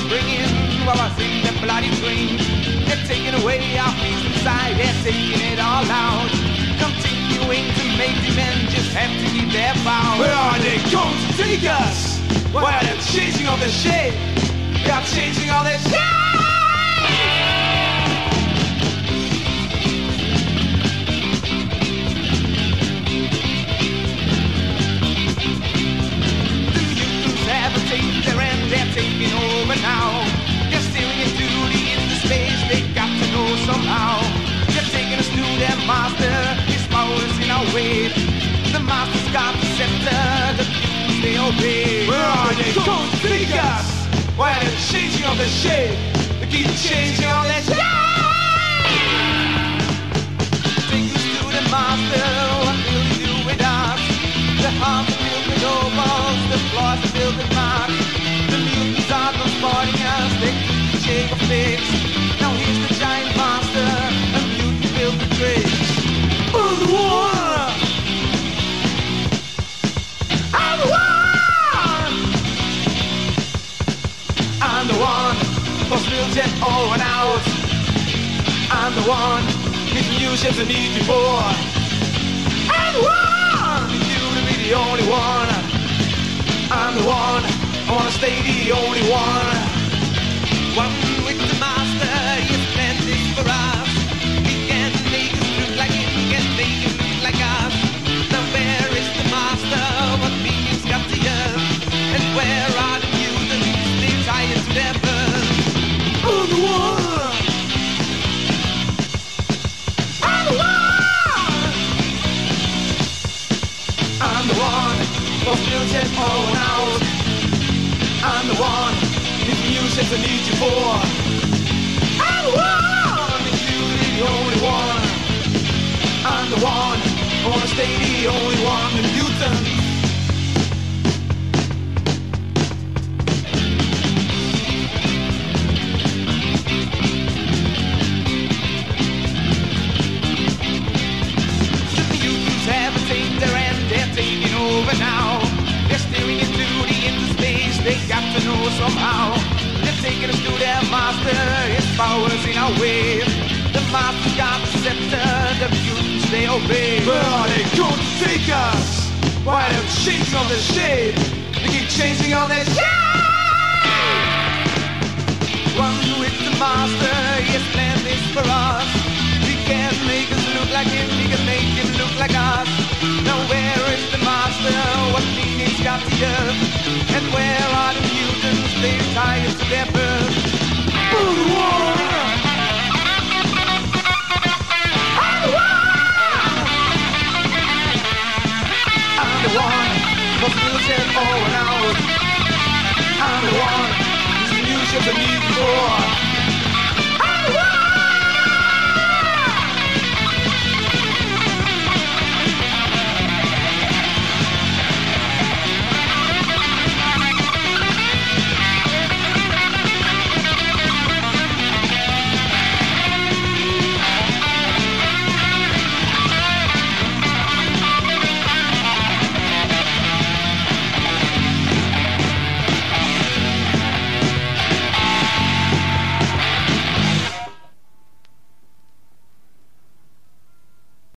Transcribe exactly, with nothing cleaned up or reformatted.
are bringing while I sing that bloody dream. They're taking away our peace inside, they're taking it all out. Continuing to make the men just have to keep their vow. Where are they going to take us? Why are they changing all their shit? They are changing all their shit. They're taking over now. They're steering into the inner space. They got to know somehow. They're taking us to their master. His power is in our way. The master's got the scepter. The mutants they obey. Where are they going to take us? Why are they changing all their shit? They keep changing all their shit. Take us to the master. What will he do with us? The hearts are filled with opals. The floors are filled with marks. Are transporting us, they keep shake of fix. Now here's the giant monster, a mutant built the tricks. I'm the one! I'm the one! I'm the one, who's built it all run out. I'm the one, if you ships I need you for. I'm the one, need you to be the only one. I'm the one, I wanna stay the only one. One with the master, his plan is for us. He can make us look like him, he can make him look like us. Now where is the master? What meaning's got the earth? And where are the mutants? They're tired to their birth. I'm the one! I'm the one! I'm the one, who's built it all out. I'm the one, if you ships I need you for. I'm the one, if you be the only one. I'm the one, I wanna stay the only one, the mutant. The mutants have a taker and they're taking over now. They're steering into the inner space, they got to know somehow. They're taking us to their master, his power's in our way. The master's got the scepter, the mutants they obey. Where are they going to take us? Why are they changing all their shit? They keep changing all their shit. One with the master, his plan is for us. He can make us look like him, he can make him look like us. Now where is the master? What meaning's got the earth? And where are the mutants? They're tired to their birth. I'm the one! I'm the one! I'm the one, who's built it all out. I'm the one, whose new ships I need for.